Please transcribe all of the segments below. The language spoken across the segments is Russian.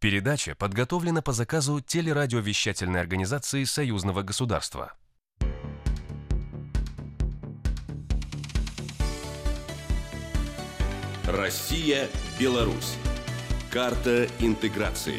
Передача подготовлена по заказу телерадиовещательной организации Союзного государства. Россия-Беларусь. Карта интеграции.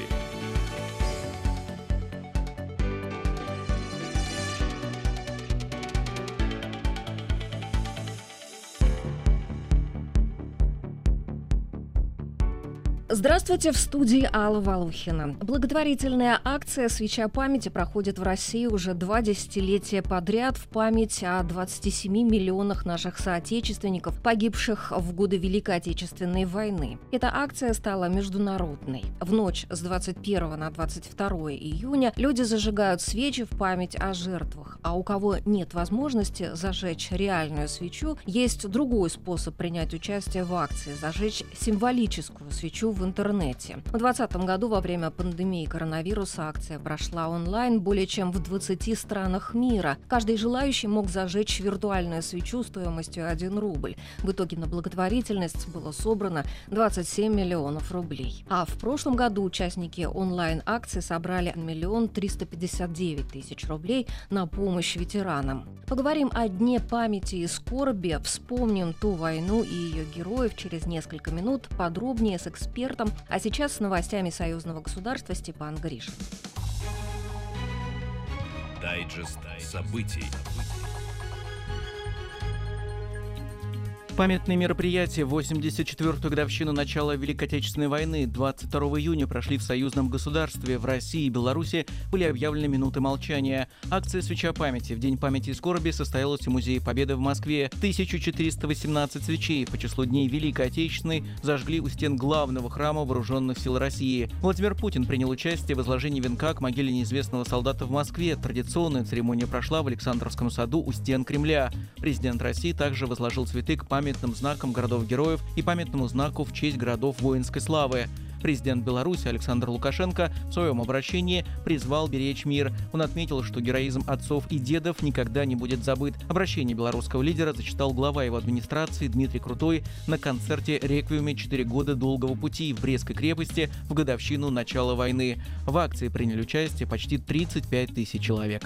Здравствуйте, в студии Алла Волохина. Благотворительная акция «Свеча памяти» проходит в России уже 2 десятилетия подряд в память о 27 миллионах наших соотечественников, погибших в годы Великой Отечественной войны. Эта акция стала международной. В ночь с 21 на 22 июня люди зажигают свечи в память о жертвах. А у кого нет возможности зажечь реальную свечу, есть другой способ принять участие в акции – зажечь символическую свечу в интернете. В 2020 году во время пандемии коронавируса акция прошла онлайн более чем в 20 странах мира. Каждый желающий мог зажечь виртуальную свечу стоимостью 1 рубль. В итоге на благотворительность было собрано 27 миллионов рублей. А в прошлом году участники онлайн-акции собрали 1 359 000 рублей на помощь ветеранам. Поговорим о Дне памяти и скорби, вспомним ту войну и ее героев через несколько минут, подробнее с экспертом. А сейчас с новостями Союзного государства Степан Гришин. Дайджест событий. Памятные мероприятия в 84-ю годовщину начала Великой Отечественной войны 22 июня прошли в Союзном государстве. В России и Беларуси были объявлены минуты молчания. Акция «Свеча памяти» в День памяти и скорби состоялась в Музее Победы в Москве. 1418 свечей по числу дней Великой Отечественной зажгли у стен главного храма Вооруженных сил России. Владимир Путин принял участие в возложении венка к могиле неизвестного солдата в Москве. Традиционная церемония прошла в Александровском саду у стен Кремля. Президент России также возложил цветы к памятным знакам городов-героев и памятному знаку в честь городов воинской славы. Президент Беларуси Александр Лукашенко в своем обращении призвал беречь мир. Он отметил, что героизм отцов и дедов никогда не будет забыт. Обращение белорусского лидера зачитал глава его администрации Дмитрий Крутой на концерте «Реквиеме. 4 года долгого пути» в Брестской крепости в годовщину начала войны. В акции приняли участие почти 35 000 человек.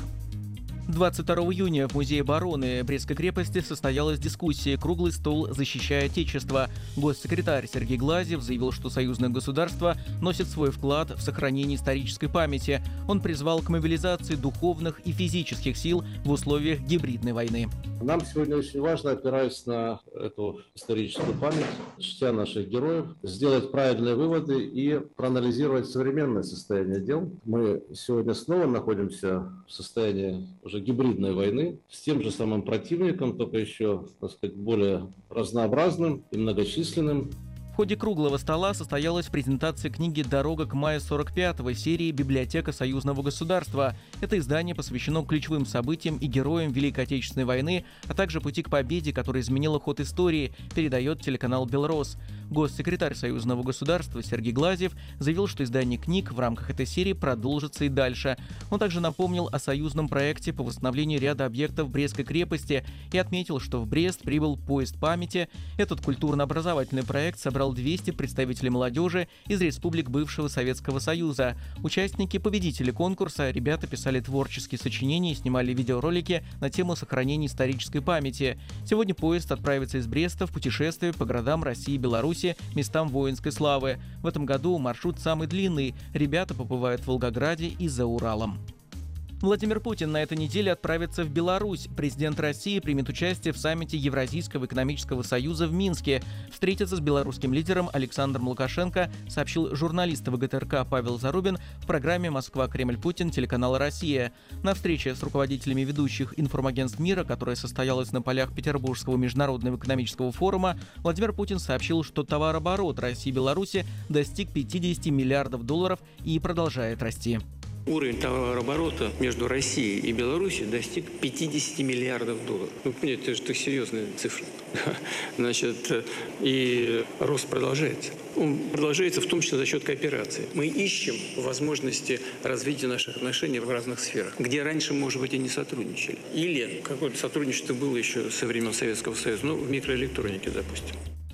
22 июня в Музее обороны Брестской крепости состоялась дискуссия «Круглый стол. Защищая Отечество». Госсекретарь Сергей Глазьев заявил, что союзное государство носит свой вклад в сохранение исторической памяти. Он призвал к мобилизации духовных и физических сил в условиях гибридной войны. Нам сегодня очень важно, опираясь на эту историческую память, чтя наших героев, сделать правильные выводы и проанализировать современное состояние дел. Мы сегодня снова находимся в состоянии уже гибридной войны с тем же самым противником, только еще, так сказать, более разнообразным и многочисленным. В ходе круглого стола состоялась презентация книги «Дорога к маю 45-го» серии «Библиотека союзного государства». Это издание посвящено ключевым событиям и героям Великой Отечественной войны, а также пути к победе, которая изменила ход истории, передает телеканал «Белрос». Госсекретарь союзного государства Сергей Глазьев заявил, что издание книг в рамках этой серии продолжится и дальше. Он также напомнил о союзном проекте по восстановлению ряда объектов Брестской крепости и отметил, что в Брест прибыл поезд памяти. Этот культурно-образовательный проект собрал 200 представителей молодежи из республик бывшего Советского Союза. Участники, победители конкурса, ребята писали творческие сочинения и снимали видеоролики на тему сохранения исторической памяти. Сегодня поезд отправится из Бреста в путешествие по городам России и Беларуси, местам воинской славы. В этом году маршрут самый длинный. Ребята побывают в Волгограде и за Уралом. Владимир Путин на этой неделе отправится в Беларусь. Президент России примет участие в саммите Евразийского экономического союза в Минске. Встретится с белорусским лидером Александром Лукашенко, сообщил журналист ВГТРК Павел Зарубин в программе «Москва-Кремль-Путин» телеканала «Россия». На встрече с руководителями ведущих информагентств мира, которая состоялась на полях Петербургского международного экономического форума, Владимир Путин сообщил, что товарооборот России и Беларуси достиг $50 миллиардов и продолжает расти. Уровень товарооборота между Россией и Беларусью достиг $50 миллиардов. Вы понимаете, это серьезная цифра. Значит, и рост продолжается. Он продолжается в том числе за счет кооперации. Мы ищем возможности развития наших отношений в разных сферах, где раньше, может быть, и не сотрудничали. Или какое-то сотрудничество было еще со времен Советского Союза, в микроэлектронике, допустим.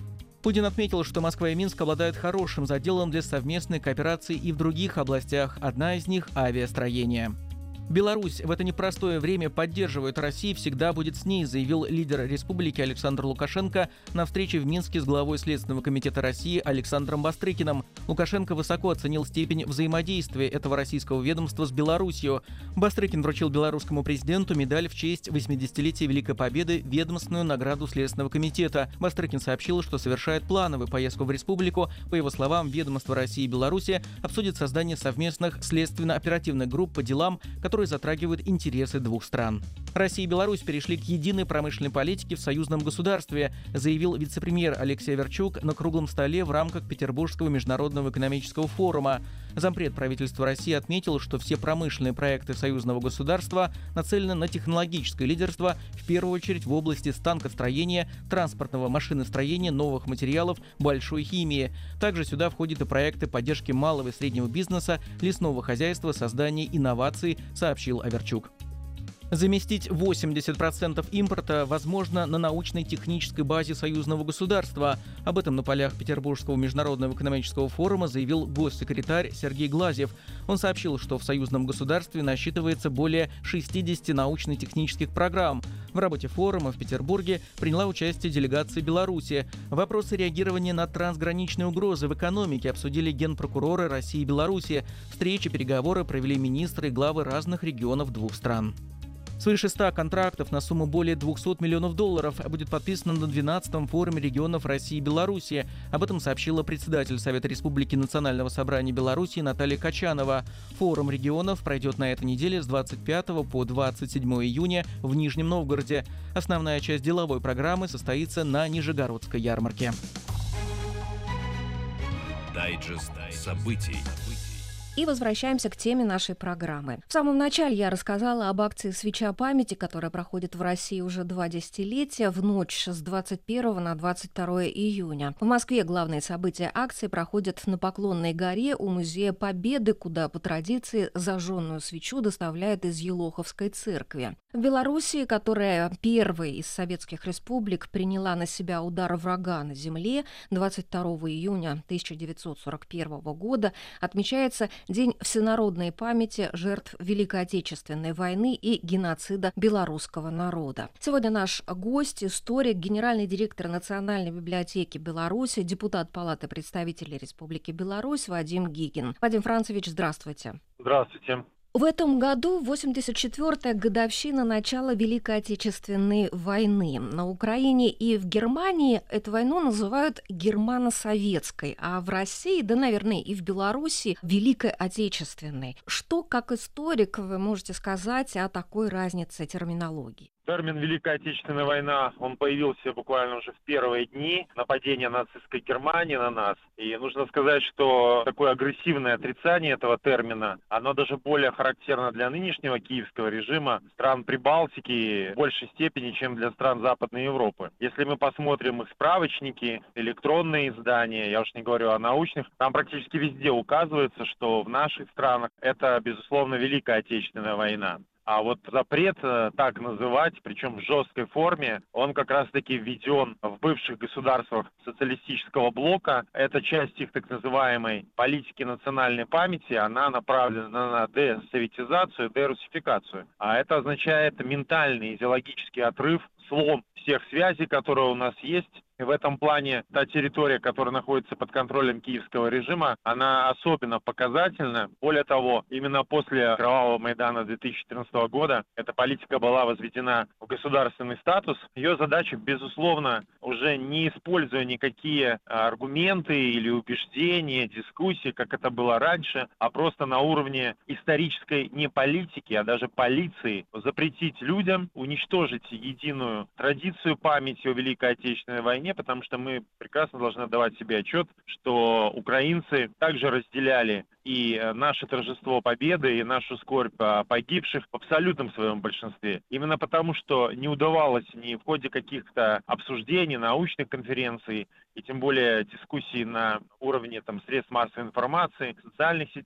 Путин отметил, что Москва и Минск обладают хорошим заделом для совместной кооперации и в других областях. Одна из них – авиастроение. Беларусь в это непростое время поддерживает Россию, всегда будет с ней, заявил лидер республики Александр Лукашенко на встрече в Минске с главой Следственного комитета России Александром Бастрыкиным. Лукашенко высоко оценил степень взаимодействия этого российского ведомства с Беларусью. Бастрыкин вручил белорусскому президенту медаль в честь 80-летия Великой Победы, ведомственную награду Следственного комитета. Бастрыкин сообщил, что совершает плановую поездку в республику. По его словам, ведомства России и Беларуси обсудят создание совместных следственно-оперативных групп по делам, которые затрагивают интересы двух стран. Россия и Беларусь перешли к единой промышленной политике в союзном государстве, заявил вице-премьер Алексей Аверчук на круглом столе в рамках Петербургского международного экономического форума. Зампред правительства России отметил, что все промышленные проекты союзного государства нацелены на технологическое лидерство, в первую очередь в области станкостроения, транспортного машиностроения, новых материалов, большой химии. Также сюда входят и проекты поддержки малого и среднего бизнеса, лесного хозяйства, создания инноваций, сообщил Аверчук. Заместить 80% импорта возможно на научно-технической базе союзного государства. Об этом на полях Петербургского международного экономического форума заявил госсекретарь Сергей Глазьев. Он сообщил, что в союзном государстве насчитывается более 60 научно-технических программ. В работе форума в Петербурге приняла участие делегация Беларуси. Вопросы реагирования на трансграничные угрозы в экономике обсудили генпрокуроры России и Беларуси. Встречи, переговоры провели министры и главы разных регионов двух стран. Свыше 100 контрактов на сумму более $200 миллионов будет подписано на 12-м форуме регионов России и Беларуси. Об этом сообщила председатель Совета Республики Национального собрания Беларуси Наталья Качанова. Форум регионов пройдет на этой неделе с 25 по 27 июня в Нижнем Новгороде. Основная часть деловой программы состоится на Нижегородской ярмарке. Дайджест событий. И возвращаемся к теме нашей программы. В самом начале я рассказала об акции «Свеча памяти», которая проходит в России уже 2 десятилетия, в ночь с 21 на 22 июня. В Москве главные события акции проходят на Поклонной горе у Музея Победы, куда по традиции зажженную свечу доставляют из Елоховской церкви. В Белоруссии, которая первой из советских республик приняла на себя удар врага на земле, 22 июня 1941 года отмечается День всенародной памяти жертв Великой Отечественной войны и геноцида белорусского народа. Сегодня наш гость, историк, генеральный директор Национальной библиотеки Беларуси, депутат Палаты представителей Республики Беларусь Вадим Гигин. Вадим Францевич, здравствуйте. Здравствуйте. В этом году 84-я годовщина начала Великой Отечественной войны. На Украине и в Германии эту войну называют германо-советской, а в России, да, наверное, и в Беларуси Великой Отечественной. Что, как историк, вы можете сказать о такой разнице терминологии? Термин «Великая Отечественная война», он появился буквально уже в первые дни нападения нацистской Германии на нас. И нужно сказать, что такое агрессивное отрицание этого термина, оно даже более характерно для нынешнего киевского режима, стран Прибалтики в большей степени, чем для стран Западной Европы. Если мы посмотрим их справочники, электронные издания, я уж не говорю о научных, там практически везде указывается, что в наших странах это, безусловно, Великая Отечественная война. А вот запрет так называть, причем в жесткой форме, он как раз-таки введен в бывших государствах социалистического блока. Эта часть их так называемой политики национальной памяти, она направлена на десоветизацию, дерусификацию. А это означает ментальный, идеологический отрыв, слом всех связей, которые у нас есть. И в этом плане та территория, которая находится под контролем киевского режима, она особенно показательна. Более того, именно после Кровавого Майдана 2014 года эта политика была возведена в государственный статус. Ее задача, безусловно, уже не используя никакие аргументы или убеждения, дискуссии, как это было раньше, а просто на уровне исторической не политики, а даже полиции запретить людям уничтожить единую традицию памяти о Великой Отечественной войне, потому что мы прекрасно должны отдавать себе отчет, что украинцы также разделяли и наше торжество победы, и нашу скорбь о погибших в абсолютном своем большинстве. Именно потому, что не удавалось ни в ходе каких-то обсуждений, научных конференций, и тем более дискуссий на уровне средств массовой информации, в социальных сетях,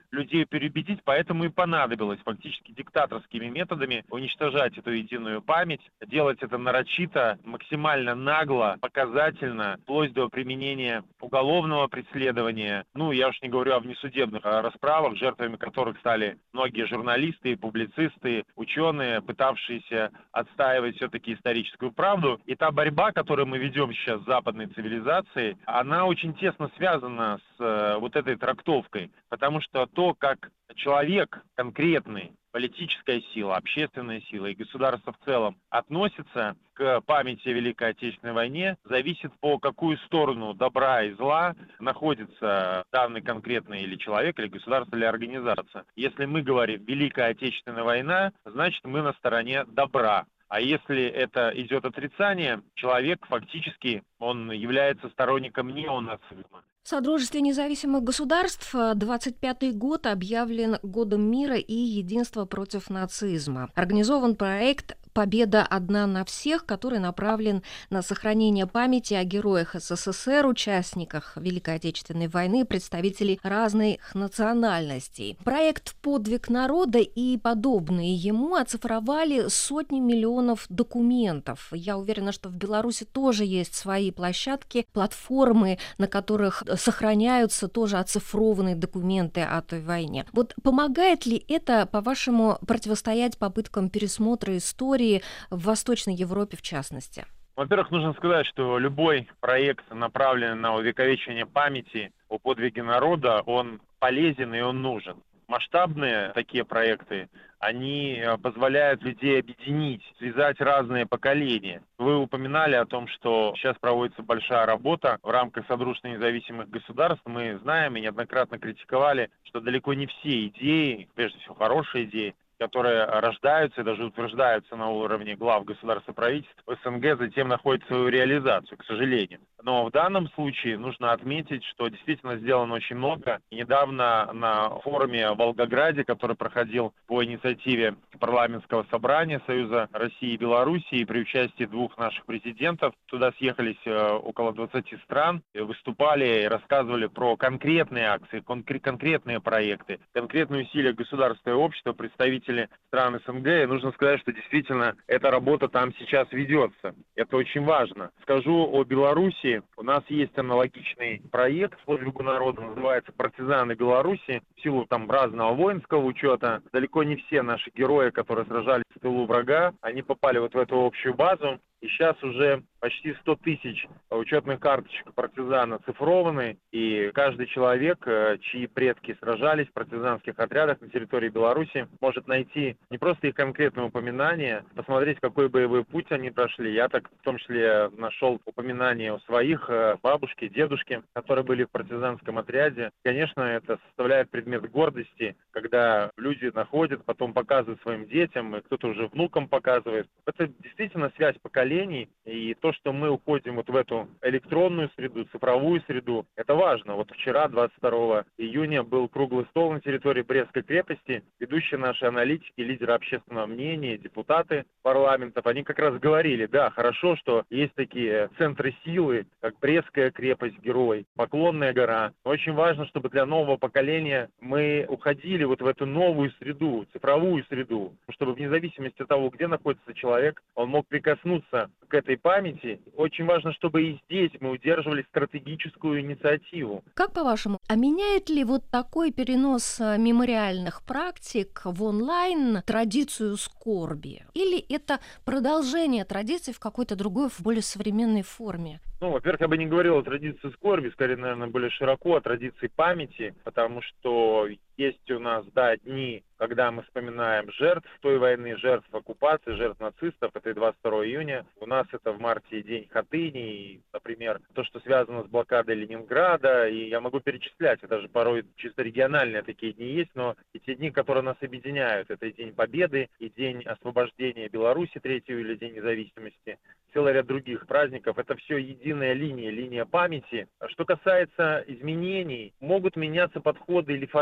людей переубедить, поэтому и понадобилось фактически диктаторскими методами уничтожать эту единую память, делать это нарочито, максимально нагло, показательно, вплоть до применения уголовного преследования. Ну, я уж не говорю о внесудебных расправах, жертвами которых стали многие журналисты, публицисты, ученые, пытавшиеся отстаивать все-таки историческую правду. И та борьба, которую мы ведем сейчас с западной цивилизацией, она очень тесно связана с вот этой трактовкой, потому что то, как человек конкретный, политическая сила, общественная сила и государство в целом относится к памяти о Великой Отечественной войне, зависит, по какую сторону добра и зла находится данный конкретный или человек, или государство, или организация. Если мы говорим «Великая Отечественная война», значит мы на стороне добра. А если это идет отрицание, человек фактически, он является сторонником неонацизма. В Содружестве независимых государств 25-й год объявлен годом мира и единства против нацизма. Организован проект «Победа одна на всех», который направлен на сохранение памяти о героях СССР, участниках Великой Отечественной войны, представителей разных национальностей. Проект «Подвиг народа» и подобные ему оцифровали сотни миллионов документов. Я уверена, что в Беларуси тоже есть свои площадки, платформы, на которых сохраняются тоже оцифрованные документы о той войне. Вот помогает ли это, по-вашему, противостоять попыткам пересмотра истории в Восточной Европе в частности? Во-первых, нужно сказать, что любой проект, направленный на увековечивание памяти о подвиге народа, он полезен и он нужен. Масштабные такие проекты, они позволяют людей объединить, связать разные поколения. Вы упоминали о том, что сейчас проводится большая работа в рамках Содружества независимых государств. Мы знаем и неоднократно критиковали, что далеко не все идеи, прежде всего хорошие идеи, которые рождаются и даже утверждаются на уровне глав государств и правительств СНГ, затем находят свою реализацию, к сожалению. Но в данном случае нужно отметить, что действительно сделано очень много. И недавно на форуме в Волгограде, который проходил по инициативе парламентского собрания Союза России и Белоруссии при участии двух наших президентов, туда съехались около 20 стран, выступали и рассказывали про конкретные акции, конкретные проекты, конкретные усилия государства и общества, представителей стран СНГ. И нужно сказать, что действительно эта работа там сейчас ведется. Это очень важно. Скажу о Беларуси. У нас есть аналогичный проект «Подвигу народа», называется «Партизаны Беларуси». В силу там разного воинского учета, далеко не все наши герои, которые сражались в тылу врага, они попали вот в эту общую базу. И сейчас уже почти 100 тысяч учетных карточек партизан оцифрованы, и каждый человек, чьи предки сражались в партизанских отрядах на территории Беларуси, может найти не просто их конкретное упоминание, посмотреть, какой боевой путь они прошли. Я так в том числе нашел упоминание у своих бабушки, дедушки, которые были в партизанском отряде. Конечно, это составляет предмет гордости, когда люди находят, потом показывают своим детям, и кто-то уже внукам показывает. Это действительно связь поколений. И то, что мы уходим вот в эту электронную среду, цифровую среду, это важно. Вот вчера, 22 июня, был круглый стол на территории Брестской крепости. Ведущие наши аналитики, лидеры общественного мнения, депутаты парламентов, они как раз говорили, да, хорошо, что есть такие центры силы, как Брестская крепость, Герой, Поклонная гора. Но очень важно, чтобы для нового поколения мы уходили вот в эту новую среду, цифровую среду, чтобы вне зависимости от того, где находится человек, он мог прикоснуться к этой памяти. Очень важно, чтобы и здесь мы удерживали стратегическую инициативу. Как по-вашему, а меняет ли вот такой перенос мемориальных практик в онлайн традицию скорби? Или это продолжение традиций в какой-то другой, в более современной форме? Ну, во-первых, я бы не говорил о традиции скорби, скорее, наверное, более широко о традиции памяти, потому что есть у нас, да, дни, когда мы вспоминаем жертв той войны, жертв оккупации, жертв нацистов, это и 22 июня. У нас это в марте День Хатыни, и, например, то, что связано с блокадой Ленинграда, и я могу перечислять, это даже порой чисто региональные такие дни есть, но и те дни, которые нас объединяют, это и День Победы, и День освобождения Беларуси 3 июля, День независимости, целый ряд других праздников, это все единая линия памяти. Что касается изменений, могут меняться подходы или форматы.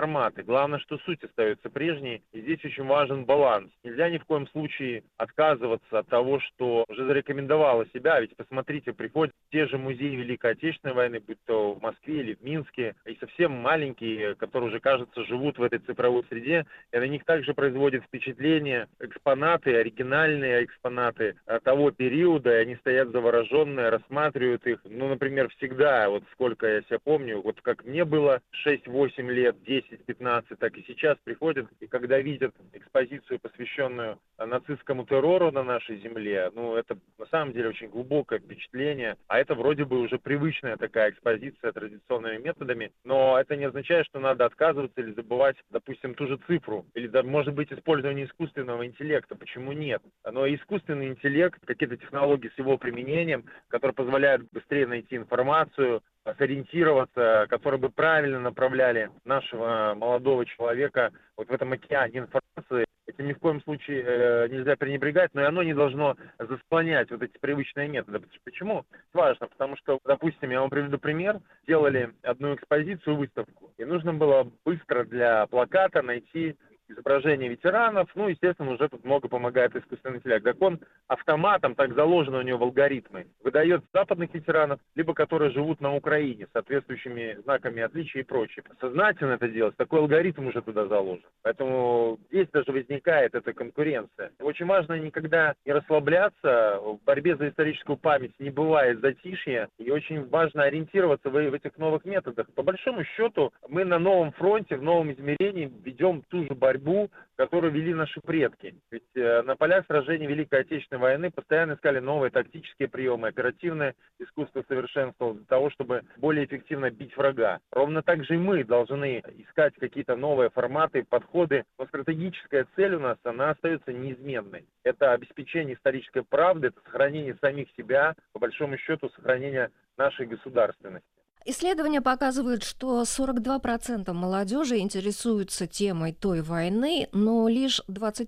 Главное, что суть остается прежней, и здесь очень важен баланс. Нельзя ни в коем случае отказываться от того, что уже зарекомендовало себя, ведь посмотрите, приходят те же музеи Великой Отечественной войны, будь то в Москве или в Минске, и совсем маленькие, которые уже, кажется, живут в этой цифровой среде, и на них также производит впечатление экспонаты, оригинальные экспонаты того периода, и они стоят завороженные, рассматривают их, например, всегда, вот сколько я себя помню, вот как мне было 6-8 лет, 10-15, так и сейчас приходят, и когда видят экспозицию, посвященную нацистскому террору на нашей земле, это на самом деле очень глубокое впечатление, а это вроде бы уже привычная такая экспозиция традиционными методами, но это не означает, что надо отказываться или забывать, допустим, ту же цифру, или, может быть, использование искусственного интеллекта, почему нет? Но искусственный интеллект, какие-то технологии с его применением, которые позволяют быстрее найти информацию, сориентироваться, которые бы правильно направляли нашего молодого человека вот в этом океане информации. Этим ни в коем случае нельзя пренебрегать, но и оно не должно засклонять вот эти привычные методы. Почему? Важно, потому что, допустим, я вам приведу пример. Делали одну экспозицию, выставку, и нужно было быстро для плаката найти изображение ветеранов, естественно, уже тут много помогает искусственный интеллект. Так он автоматом, так заложено у него в алгоритмы, выдает западных ветеранов, либо которые живут на Украине, с соответствующими знаками отличия и прочее. Сознательно это делать, такой алгоритм уже туда заложен. Поэтому здесь даже возникает эта конкуренция. Очень важно никогда не расслабляться, в борьбе за историческую память не бывает затишья, и очень важно ориентироваться в этих новых методах. По большому счету, мы на новом фронте, в новом измерении ведем ту же борьбу, которую вели наши предки. Ведь на полях сражений Великой Отечественной войны постоянно искали новые тактические приемы, оперативное искусство совершенствовалось для того, чтобы более эффективно бить врага. Ровно так же и мы должны искать какие-то новые форматы, подходы, но стратегическая цель у нас, она остается неизменной. Это обеспечение исторической правды, это сохранение самих себя, по большому счету, сохранение нашей государственности. Исследования показывают, что 42% молодежи интересуются темой той войны, но лишь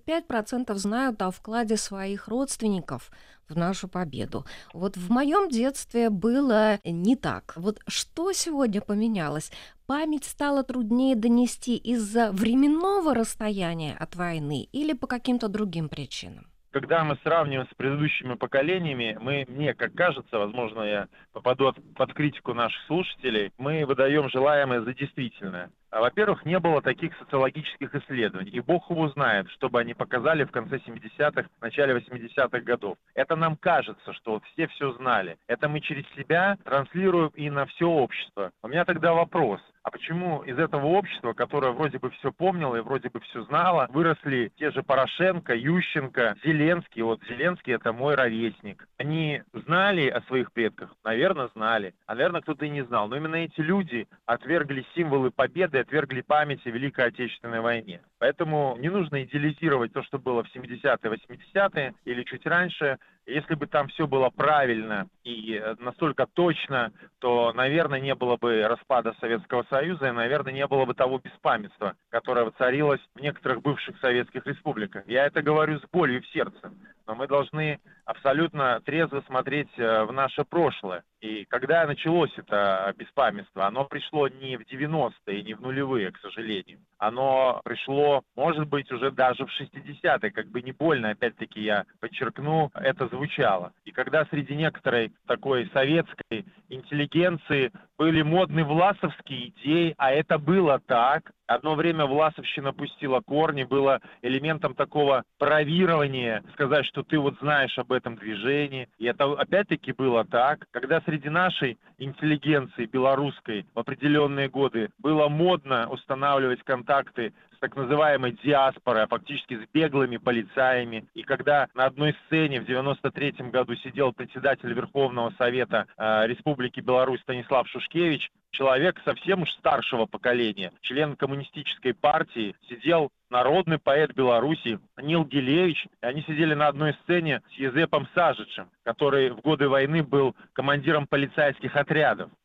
25% знают о вкладе своих родственников в нашу победу. Вот в моем детстве было не так. Вот что сегодня поменялось? Память стала труднее донести из-за временного расстояния от войны или по каким-то другим причинам? Когда мы сравниваем с предыдущими поколениями, мне, как кажется, возможно, я попаду под критику наших слушателей, мы выдаем желаемое за действительное. Во-первых, не было таких социологических исследований, и Бог его знает, что бы они показали в конце 70-х, начале 80-х годов. Это нам кажется, что все знали. Это мы через себя транслируем и на все общество. У меня тогда вопрос. А почему из этого общества, которое вроде бы все помнило и вроде бы все знало, выросли те же Порошенко, Ющенко, Зеленский? Вот Зеленский — это мой ровесник. Они знали о своих предках? Наверное, знали. А, наверное, кто-то и не знал. Но именно эти люди отвергли символы победы, отвергли память о Великой Отечественной войне. Поэтому не нужно идеализировать то, что было в 70-е, 80-е или чуть раньше. Если бы там все было правильно и настолько точно, то, наверное, не было бы распада Советского Союза и, наверное, не было бы того беспамятства, которое воцарилось в некоторых бывших советских республиках. Я это говорю с болью в сердце, но мы должны абсолютно трезво смотреть в наше прошлое. И когда началось это беспамятство, оно пришло не в 90-е и не в нулевые, к сожалению. Оно пришло, может быть, уже даже в 60-е, как бы не больно, опять-таки я подчеркну, это звучало. И когда среди некоторой такой советской интеллигенции были модны власовские идеи, а это было так. Одно время власовщина пустила корни, было элементом такого бравирования, сказать, что ты вот знаешь об этом движении. И это опять-таки было так. Когда среди нашей интеллигенции белорусской в определенные годы было модно устанавливать контакты с так называемой диаспорой, а фактически с беглыми полицаями. И когда на одной сцене в 93-м году сидел председатель Верховного Совета Республики Беларусь Станислав Шушкевич, человек совсем уж старшего поколения, член коммунистической партии, сидел народный поэт Беларуси Нил Гилевич, и они сидели на одной сцене с Езепом Сажичем, который в годы войны был командиром полицейских отрядов.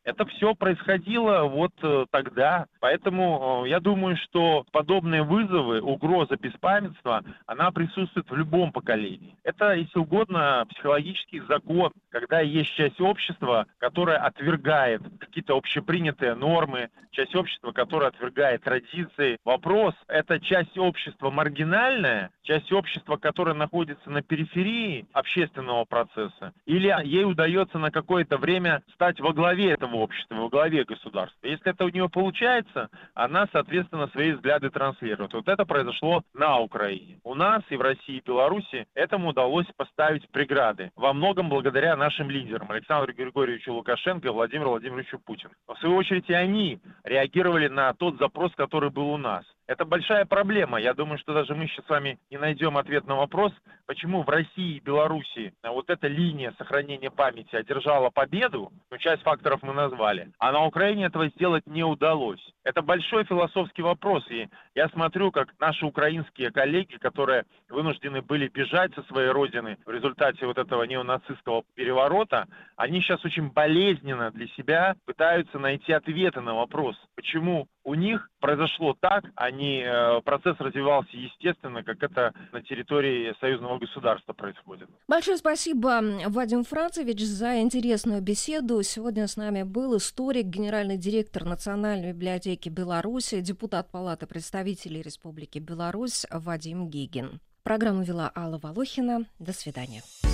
Это все происходило вот тогда. Поэтому я думаю, что подобные вызовы, угроза беспамятства, она присутствует в любом поколении. Это, если угодно, психологический закон, когда есть часть общества, которая отвергает какие-то общепринятые нормы, часть общества, которая отвергает традиции. Вопрос, это часть общества маргинальная, часть общества, которая находится на периферии общественного процесса, или ей удается на какое-то время стать во главе этого общества, во главе государства. Если это у нее получается, она, соответственно, свои взгляды транслирует. Вот это произошло на Украине. У нас и в России, и в Беларуси этому удалось поставить преграды. Во многом благодаря нашим лидерам Александру Григорьевичу Лукашенко и Владимиру Владимировичу Путину. В свою очередь и они реагировали на тот запрос, который был у нас. Это большая проблема. Я думаю, что даже мы сейчас с вами не найдем ответ на вопрос, почему в России и Беларуси вот эта линия сохранения памяти одержала победу, часть факторов мы назвали, а на Украине этого сделать не удалось. Это большой философский вопрос, и я смотрю, как наши украинские коллеги, которые вынуждены были бежать со своей родины в результате вот этого неонацистского переворота, они сейчас очень болезненно для себя пытаются найти ответы на вопрос, почему у них произошло так, процесс развивался естественно, как это на территории союзного государства происходит. Большое спасибо, Вадим Францевич, за интересную беседу. Сегодня с нами был историк, генеральный директор Национальной библиотеки Беларуси, депутат Палаты представителей Республики Беларусь Вадим Гигин. Программу вела Алла Волохина. До свидания.